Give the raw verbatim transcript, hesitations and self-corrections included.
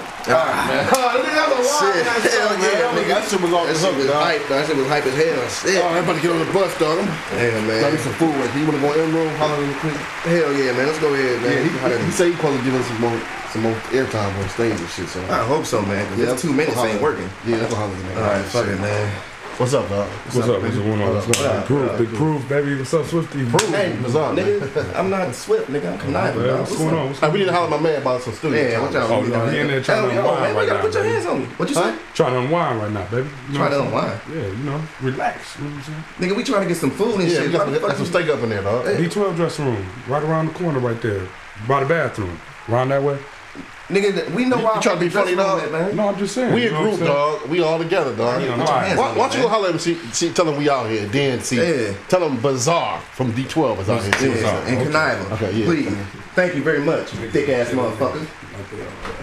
Ah, man. Oh, nigga, that's a wild Shit. ass Hell song, yeah, man. nigga. That shit was off the That shit hook, was dog. hype, dog. That shit was hype as hell. Shit. Oh, everybody get on the bus, dog. Damn, Got me man. some food right here. You wanna go in room? Holler in the quick. Hell yeah, man. Let's go ahead, man. Yeah, he, Holla- he, he said he supposed to give us some more, some more airtime on stage and shit. So I hope so, man. Cause yeah, this two minutes holler. ain't working. Yeah, that's what holler at. All right, fuck it, man. What's up, dog? What's up? What's going on? What's going on? Big proof, big proof, baby. What's up, Swifty? Hey, Bizarre, man. nigga, I'm not Swift, nigga. I'm conniving, Man, dog. What's going on? What's Hey, going we need on? to holler at my man about some studio Yeah, time. what y'all Oh, doing? no, he in there trying to Hell, yo, unwind man, right you gotta now, put your baby. hands on me. What you Huh? say? Trying to unwind right now, baby. You know Trying to what I'm unwind. saying? Yeah, you know, relax. You know what I'm saying? Nigga, we trying to get some food and Yeah, shit. we got Why some, the fuck got some you- steak up in there, dog. D twelve dressing room, right around the corner right there. By the bathroom. Around that way. Nigga, we know You- why you trying to be funny, dog? at, man. No, I'm just saying. We you a know what group, I'm saying? dog. We all together, dog. Yeah, Why, put your hands why on me, don't you go man. holler at him? See, see, tell him we out here. Then see, Yeah. tell him Bizarre from D twelve is out here. Yeah, What's up? and Okay. conniving. Okay, yeah. Please. Thank you very much, thick ass motherfucker.